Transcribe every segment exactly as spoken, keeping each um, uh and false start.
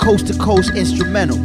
Coast to coast instrumentals.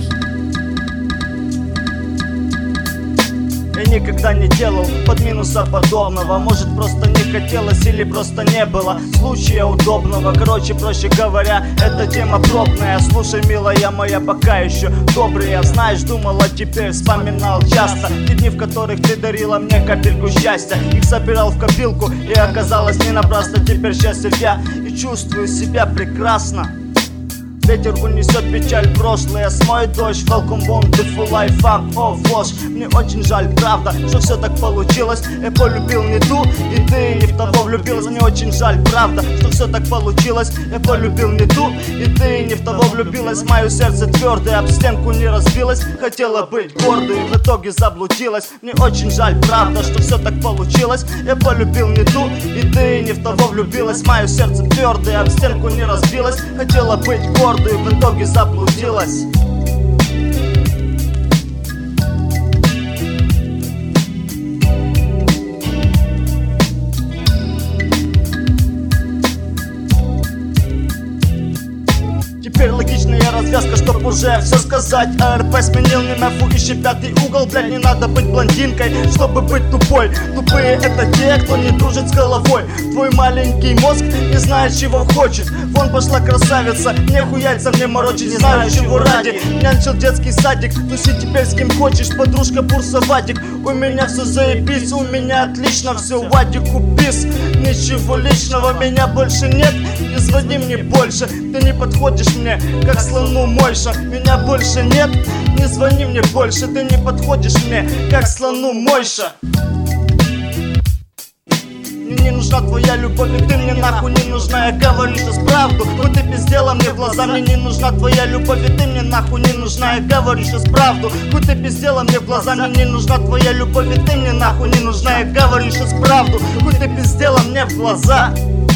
Я никогда не делал под минуса подобного. Может, просто не хотелось или просто не было случая удобного. Короче, проще говоря, эта тема пробная. Слушай, милая моя, пока еще добрые. Знаешь, думала, теперь вспоминал часто те дни, в которых ты дарила мне капельку счастья. Их собирал в копилку, и оказалось не напрасно. Теперь счастлив я и чувствую себя прекрасно. Ветер унесет печаль прошлое, смоет дождь, welcome home to full life, fuck off, ложь. Мне очень жаль, правда, что все так получилось. Я полюбил не ту, и ты не в того влюбилась. Мне очень жаль, правда, что все так получилось. Я полюбил не ту, и ты не в того влюбилась. Мое сердце твердое, об стенку не разбилось. Хотела быть гордой, в итоге заблудилась. Мне очень жаль, правда, что все так получилось. Я полюбил не ту, и ты не в того влюбилась. Мое сердце твердое, об стенку не разбилось. Хотела быть гордой, и в итоге заблудилась. Теперь логичная развязка, чтоб уже все сказать. АРП сменил мемэфу, ищи пятый угол. Блядь, не надо быть блондинкой, чтобы быть тупой. Тупые это те, кто не дружит с головой. Твой маленький мозг не знает, чего хочет. Вон пошла красавица, нехуй яйца мне морочить. Не знаю, чего ради, нянчил детский садик. Туси теперь с кем хочешь, подружка Бурса Вадик. У меня все заебись, у меня отлично все. Вадику пис, ничего личного, меня больше нет. Не звони мне больше, ты не подходишь мне, как слону Мойша. Меня больше нет, не звони мне больше, ты не подходишь мне, как слону Мойша. Мне не нужна твоя любовь, и ты мне нахуй не нужна. Я говорю сейчас правду, хоть ты пиздела мне в глаза. Мне не нужна твоя любовь, и ты мне нахуй не нужна. Я говорю сейчас правду, хоть ты пиздела мне в глаза. Мне не нужна твоя любовь, и ты мне нахуй не нужна. Я говорю сейчас правду, хоть ты пиздела мне в глаза.